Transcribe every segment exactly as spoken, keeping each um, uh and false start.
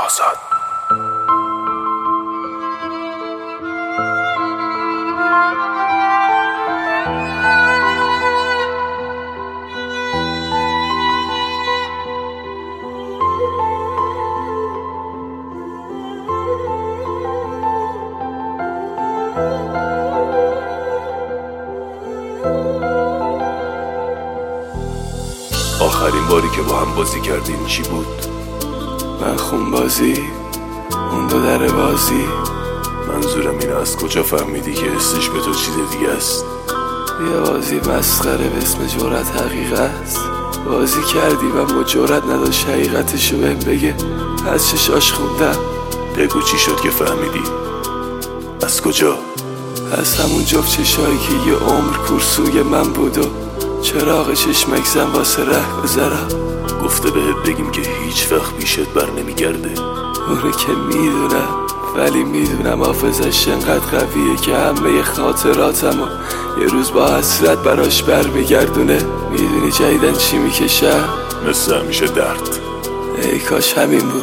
آزاد. آخرین باری که با هم بازی کردیم چی بود؟ من خون بازی، اون دو در بازی. منظورم اینه از کجا فهمیدی که حسش به تو چیز دیگه است؟ یه بازی مسخره به اسم جرأت حقیقت بازی کردی و ما جرأت نداشت حقیقتشو بهم بگه. از چشاش خوندم. بگو چی شد که فهمیدی؟ از کجا؟ از همون جفت چشایی که یه عمر کورسوی من بود و چراغ چشمک زن واسه ره بذارم. گفته بهت بگیم که هیچ وقت پیشت بر نمیگرده. اونه که میدونم، ولی میدونم حافظش انقدر قویه که همه خاطراتمو یه روز با حسرت براش بر میگردونه. میدونی جدیدن چی میکشم؟ مثل همیشه درد. ای کاش همین بود.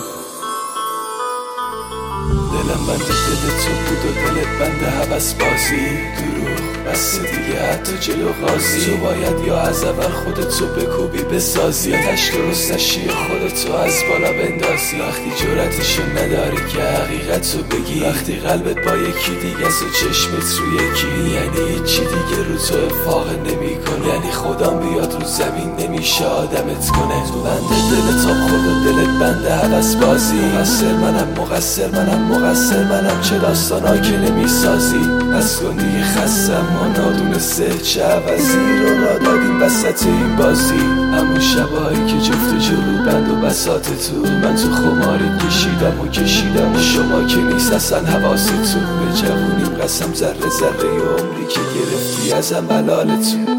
دلم بند دل تو بود و دلت بند هوس بازی. دروغ بس دیگه حتی جلو قاضی. تو باید یا از اول خودتو بکوبی بسازی، یا تش درست نشی خودتو از بالا بندازی. وقتی جرأتشو نداری که حقیقتو بگی، وقتی قلبت با یکی دیگه است و چشمت رو یکی، یعنی هیچی دیگه رو تو افاقه نمی کنه. یعنی خدام بیاد رو زمین نمیشه آدمت کنه. تو بند دلت تا خود و دلت بند هوس بازی. مقصر منم مقصر منم مقصر منم چه داستانا که نمیسازی. از کن دیگه خستم، ما نادونسته چه عوضی رو را دادیم وسط این بازی. همون شبایی که جفت و جلو بند و بساط تو، من تو خماری کشیدم و کشیدم و شما که نیست اصلا حواست تو. به جوونیم قسم ذره ذره ی عمری که گرفتی ازم حلال تو.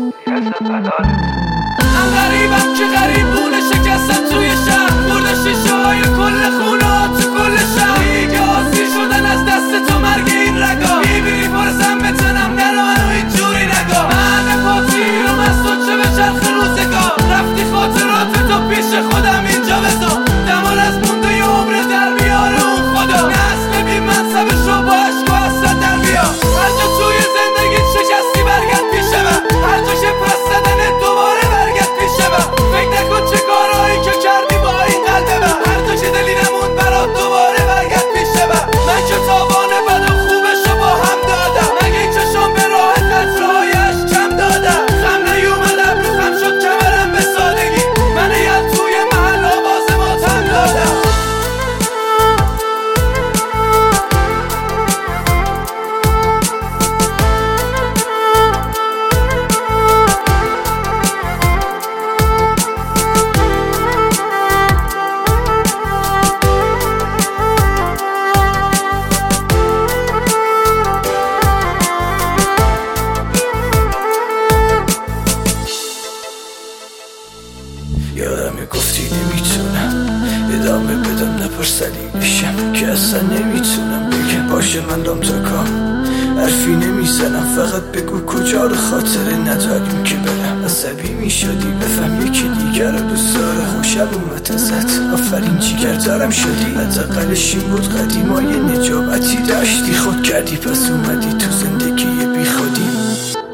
من غریبم که غریبونه شکستم توی شهر، برده شیشه های کل خونه تو کل شهر. دیگه آسی شدن از دست تو مرگ این رگا. میبینی پرسم بتنم نرو منو اینجوری نگا. من پاتیرم از تو چه به چرخ روزگار. رفتی خاطرات تو پیش خودم اینجا بذار. دمال از مونده ی عمر در بیاره اون خدا. نسل بی منصبش رو با عشق و حسرت در بیار. هر جا توی زندگی شکستی برگرد پیش من. هر جا که پس زدنت دوباره برگرد پیش من. فکر نکن چه کارهایی که کردی با این قلب من. هر جا که دلی نموند برات دوباره برگرد پیش من. من که تاوان بد و خوبش رو با هم دادم. مگه این چشم به راه قطرهایش کم دادم. خم نیومدم رو خم شد کمرم به سادگی. من یل توی محل آواز ماتم دادم. یادم گفتی نمیتونم ادامه بدم نپرسدی بشم که اصلا نمیتونم بگم. باشه من دام تا کام حرفی نمیزنم، فقط بگو کجا رو خاطره نداریم که برم. عصبی میشدی بفهم یکی دیگر رو دوست داره. خوشم اومد ازت آفرین جیگر دارم شدی. حداقلش این بود قدیما یه نجابتی داشتی. خود کردی پس اومدی تو زندگی بی خودی.